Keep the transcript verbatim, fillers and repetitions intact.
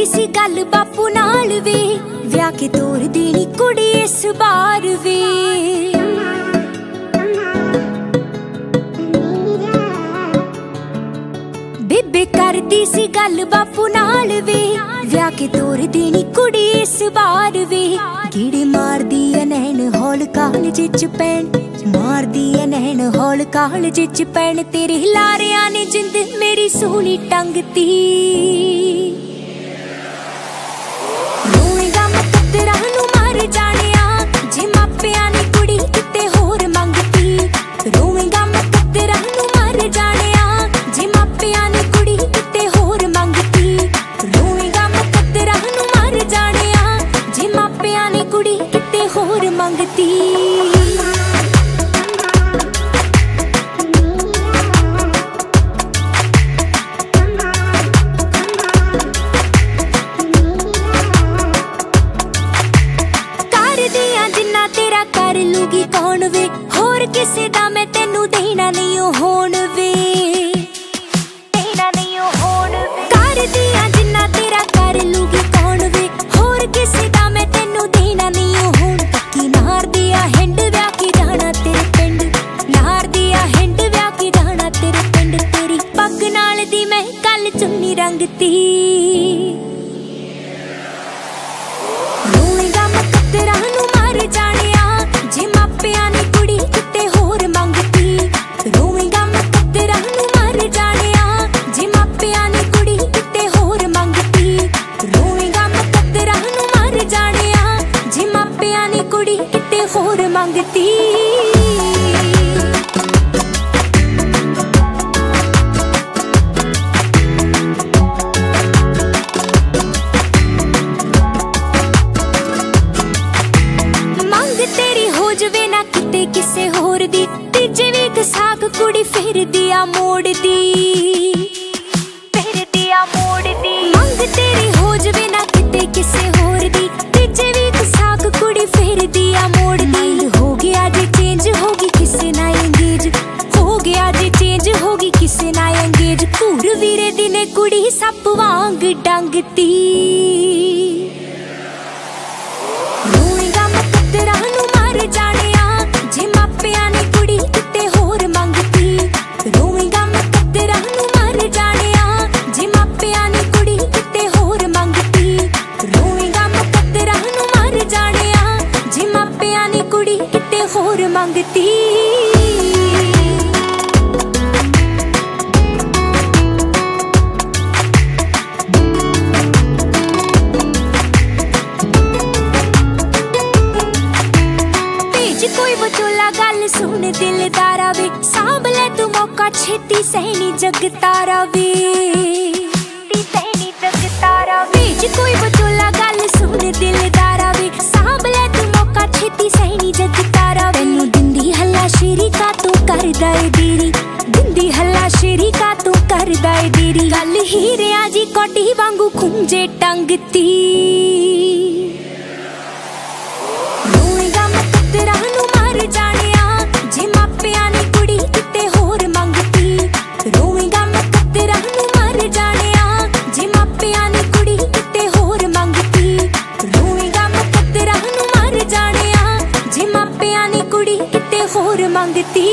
सी गल बापू नाल वे, विआह के तोर देनी कुड़ी इस बार वे। बेबे करदी सी गल बापू नाल वे, विआह के तोर देनी कुड़ी इस बार वे। कीड़े मारदी ऐ नैन हौल कालज च पैन, मारदी ऐ नैन हौल कालज च पैन। तेरे लारियां ने जिंद मेरी सोहनी टंगती। रोएगा मैं कतरा नू मर जानिया, जे मापियां ने कुड़ी किते होर मंगती। रोएगा मैं कतरा नू मर जानिया, जे मापियां ने कुड़ी किते होर मंगती। रोएगा मैं कतरा नू मर जानिया, जे मापियां ने कुड़ी किते होर मंगती। कर लूगी कौन वे, होर किसे दा मैं तेनू देना नहीं होण वे, देना नहीं होण वे। कर दिया जिन्ना तेरा कर लूगी कौन वे, होर किसे दा मैं तेनू देना नहीं होण। पक्की नार दिया हिंड व्याह के जाना तेरे पिंड, नार दिया हिंड व्याह के जाना तेरे पिंड। तेरी पग नाल दी मैं कल चुन्नी रंगती। रोएगा मैं कतरा नू मर जानिया, जे मापियां ने कुड़ी किते होर मंगती। रोएगा मैं कतरा नू मर जानिया, जे मापियां ने कुड़ी किते होर मंगती। रोएगा मैं कतरा नू मर जानिया, जे मापियां ने कुड़ी किते होर मंगती। किसे होर दी तीजे वीक साग कुड़ी फिर दिया मोड़ दी, फिर दिया मोड़ दी। मंग तेरी हो जवे ना किते किसे होर दी, तीजे वीक साग कुड़ी फिर दिया मोड़ दी। हो गया जे चेंज होगी किसे ना एंगेज, हो गया जे चेंज होगी किसे ना एंगेज। घूर वीरे दी ने कुड़ी सप वांग डंगती। रोएगा मैं कतरा नू मर जानिया, जे मापियां ने कुड़ी किते होर मंगती। रोएगा मैं कतरा नू मर जानिया, जे मापियां ने कुड़ी किते होर मंगती। रोएगा मैं कतरा नू मर जानिया, जे मापियां ने कुड़ी किते होर मंगती। कोई बचोला गल सुन दिलदारा वे, सांभ ले तू मौका छेती सहनी जगतारा वे, सहनी जगतारा वे। कोई बचोला गल सुन दिलदारा वे, सांभ ले तू मौका छेती सहनी जगतारा वे। तेनू दिंदी हल्ला शेरी का तू करदा ए देरी, दिंदी हल्ला शेरी का तू करदा ए देरी। गल हीरिया जी कोटी वांगू खुंजे टंगती। रोएगा मैं कतरा नू मर जानिया, जे मापियां ने कुड़ी किते होर मंगती। रोएगा मैं कतरा नू मर जानिया, जे मापियां ने कुड़ी किते होर मंगती। रोएगा मैं कतरा नू मर जानिया, जे मापियां ने कुड़ी किते होर मंगती।